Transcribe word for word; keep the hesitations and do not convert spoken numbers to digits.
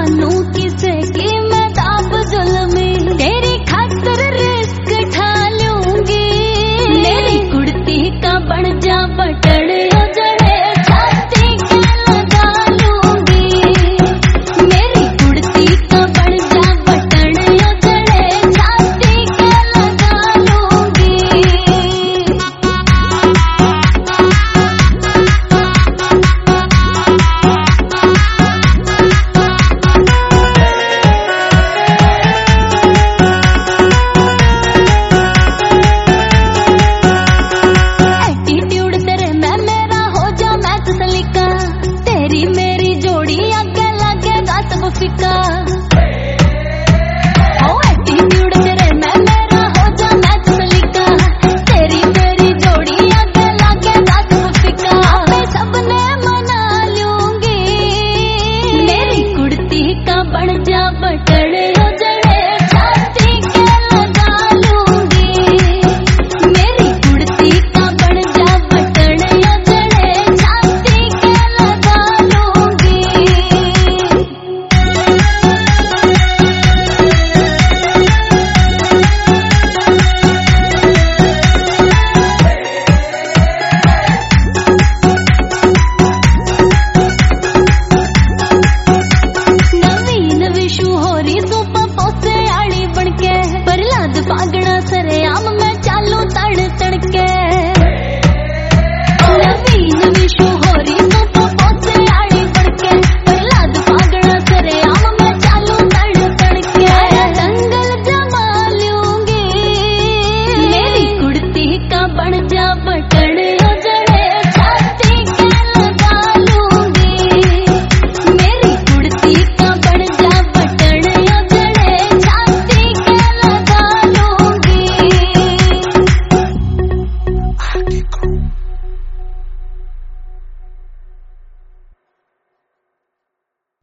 जानू किसे की मैं दाब जुल्मी, तेरी खातिर रिस्क उठा लूंगी। मेरी कुर्ती का बन जा बटन उजड़े छाती के लगा लूंगी। मेरी कुर्ती का बन जा बटन उजड़े छाती के लगा लूंगी। एटीट्यूड तेरे मैं मेरा हो जा मैच सलीका, तेरी मेरी जोड़ी आगे लगेगा सब फिका। ओ एटीट्यूड तेरे मैं मेरा हो जा मैच सलीका, तेरी मेरी जोड़ी आगे लगेगा सब फिका। मैं सबने मना लूंगी। मेरी कुर्ती का बन जा बटन उजड़े छाती के लगा लूंगी। मेरी कुर्ती का बन जा बटन उजड़े छाती के लगा लूंगी। नवीन विशु होरी सुपर पोसे आड़ी बनके, प्रहलाद पागड़ा सरेआम मैं चालू तड़ तड़के। नवीन विशु होरी सुपर पोसे आड़ी बनके, प्रहलाद पागड़ा सरेआम मैं चालू तड़ तड़के। दंगल जमा लूंगी। मेरी कुर्ती का बन जा बटन